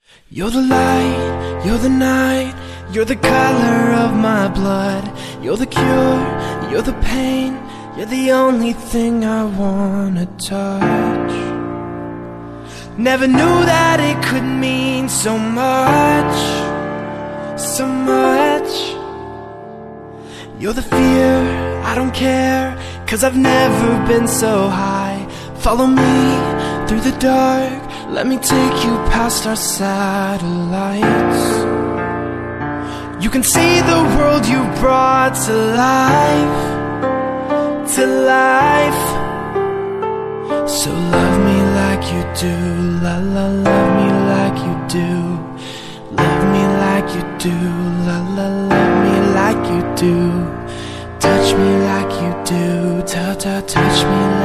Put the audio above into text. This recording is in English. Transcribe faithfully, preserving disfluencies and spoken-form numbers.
You're the light, you're the night, you're the color of my blood. You're the cure, you're the pain, you're the only thing I wanna touch. Never knew that it could mean so much, so much. You're the fear, I don't care, 'cause I've never been so high. Follow me through the dark, let me take you past our satellites. You can see the world you brought to life, to life. So love me like you do, la la, love me like you do. Love me like you do, la la, love me like you do. Touch me like you do, ta ta, touch me